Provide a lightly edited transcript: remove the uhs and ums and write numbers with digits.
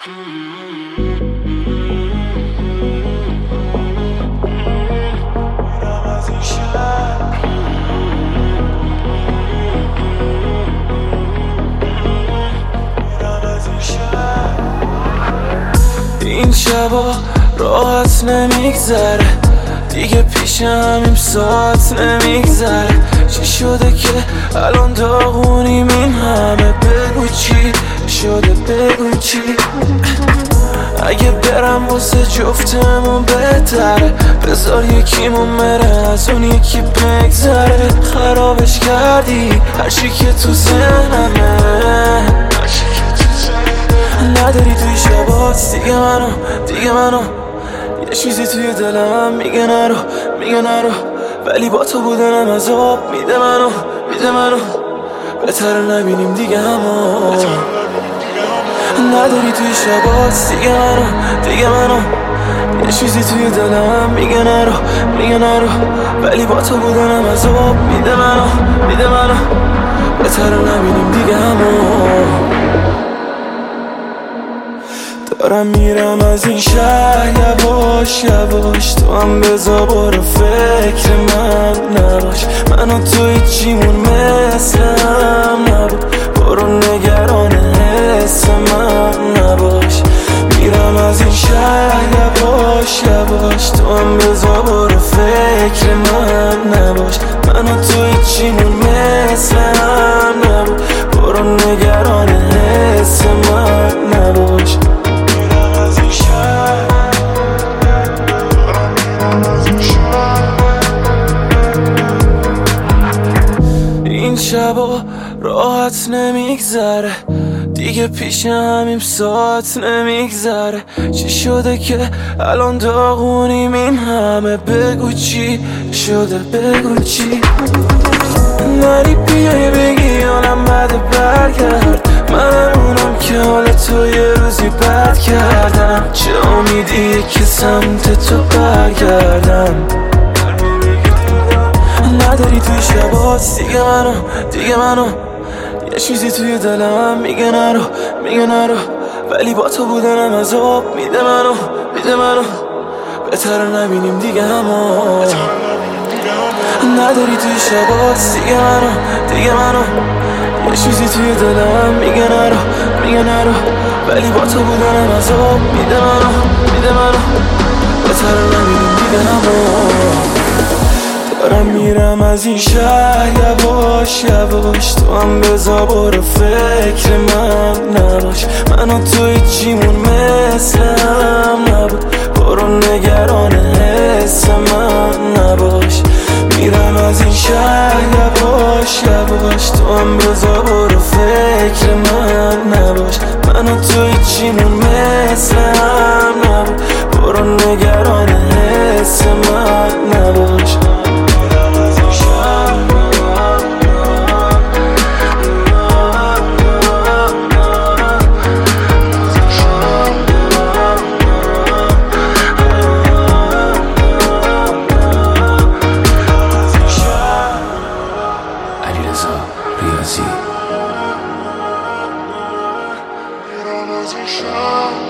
این شبا راحت نمیگذره دیگه پیش همیم ساعت نمیگذره. چی شده که الان داغونیم این همه؟ بگو چی شده، بگو چی. اگه برم واسه جفتمون بهتره، بذار یکیمون بره از اون یکی بگذره. خرابش کردی هرچی که تو ذهنمه، نداری توی شبات دیگه منو یه چیزی توی دلم میگه نرو ولی با تو بودنم عذاب میده منو بهتر نبینیم دیگه همو. نداری توی شبات دیگه منو یه چیزی توی دلم میگه نرو ولی با تو بودنم عذاب میده منو بهتر نبینیم دیگه همو. دارم میرم از این شهر یواش تو هم بذار برو فکر من نباش. من و تو هیچیمون مثل هم نبود، برو نگران حس من نباش. میرم از این شهر یواش تو هم بذار برو فکر من نباش. من و تو هیچیمون مثل هم نبود، برو نگران حس من نباش. این شبا راحت نمیگذره دیگه پیش همیم ساعت نمیگذره. چی شده که الان داغونیم این همه؟ بگو چی شده، بگو چی. نری بیای بگی حالم بده برگرد، منم اونم که حال تو یه روزی بد کردم. چه امیدیه که سمت تو برگردم؟ نداری توی شبات دیگه منو یه چیزی توی دلم میگه نرو ولی با تو بودنم عذاب میده منو بهتر نبینیم دیگه همو. نداری توی شبات دیگه منو یه چیزی توی دلم میگه نرو ولی با تو بودنم عذاب میده منو بهتر نبینیم دیگه همو. دارم میرم از این شهر یواش تو هم بذار برو فکر من نباش. من و تو هیچیمون مثل هم نبود، برو نگران حس من نباش. میرم از این شهر یواش تو هم بذار برو فکر من نباش. من و تو هیچیمون مثل هم نبود، برو نگران حس من نباش. ریاضی